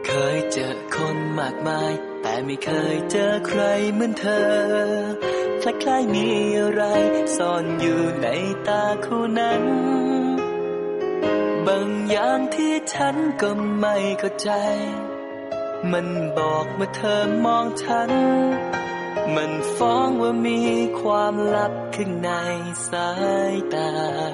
เคยเจอคนมากมายแต่ไม่เคยเจอใครเหมือนเธอคล้ายๆมีอะไรซ่อนอยู่ในตาคู่นั้นบางอย่างที่ฉันก็ไม่เข้าใจมันบอกเมื่อเธอมองฉันมันฟ้องว่ามีความลับข้างในสายตา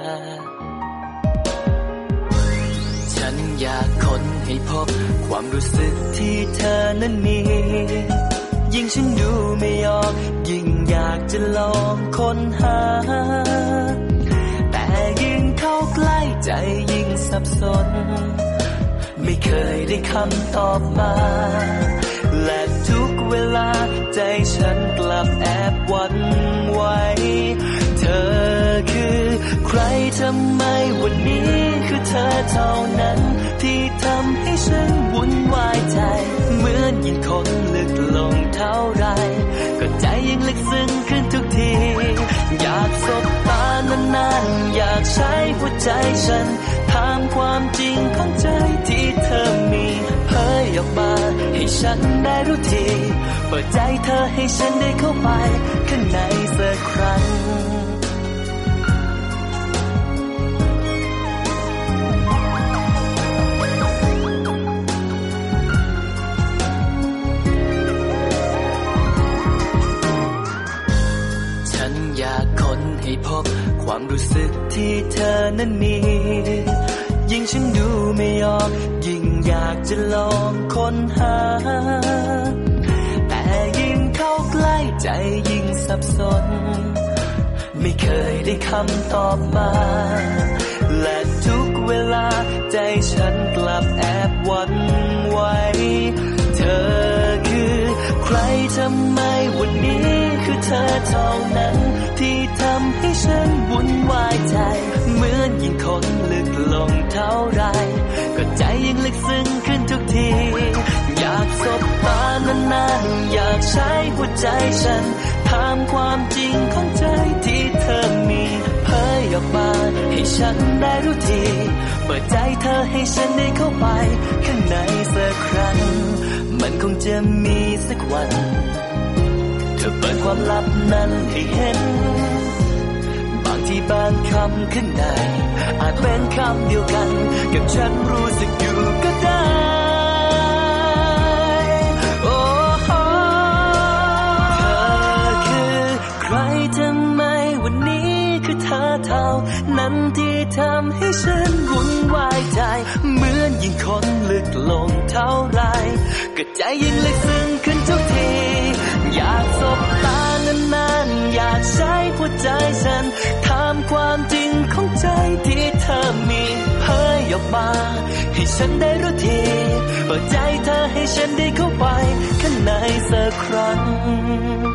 ฉันอยากค้นให้พบความรู้สึกที่เธอนั้นมียิ่งฉันดูไม่ออกยิ่งอยากจะลองค้นหาแต่ยิ่งเข้าใกล้ใจยิ่งสับสนไม่เคยได้คำตอบมาและทุกเวลาใจฉันกลับแอบหวั่นไหวเธอคือใครทำไมวันนี้คือเธอเท่านั้นที่ทำให้ฉันวุ่นวายใจเหมือนยิ่งคนลึกลงเท่าไรก็ใจยิ่งลึกซึ้งขึ้นทุกทีอยากสบตานานๆอยากใช้หัวใจฉันถามความจริงของใจที่เธอมีเผยออกมาให้ฉันได้รู้ทีเปิดใจเธอให้ฉันได้เข้าไปข้างในสักครั้งฉันอยากค้นให้พบความรู้สึกที่เธอนั้นมียิ่งฉันดูไม่ออกยิ่งอยากจะลองค้นหาแต่ยิ่งเข้าใกล้ใจยิ่งสับสนไม่เคยได้คำตอบมาและทุกเวลาใจฉันกลับแอบหวั่นไหวเธอคือใครทำไมวันนี้คือเธอเท่านั้นที่ทำให้ฉันวุ่นวายใจเหมือนยิ่งคนลึกลงเท่าไรก็ใจยิ่งลึกซึ้งขึ้นทุกทีอยากสบตานานๆอยากใช้หัวใจฉันถามความจริงของใจที่เธอมีเผยออกมาให้ฉันได้รู้ทีเปิดใจเธอให้ฉันได้เข้าไปข้างในสักครั้งมันคงจะมีสักวันเธอเปิดความลับนั้นให้เห็นบางทีบางคำข้างในอาจเป็นคำเดียวกันกับฉันรู้สึกอยู่ก็ได้โอ้โหเธอคือใครทำไมวันนี้คือเธอเท่านั้นที่ทำให้ฉันวุ่นวายใจเหมือนยิ่งคนลึกลงเท่าไรก็ใจยิ่งลึกซึ้งขึ้นทุกทีอยากสบตานานๆอยากใช้หัวใจฉันถามความจริงของใจที่เธอมีเผยออกมาให้ฉันได้รู้ทีเปิดใจเธอให้ฉันได้เข้าไปข้างในสักครั้ง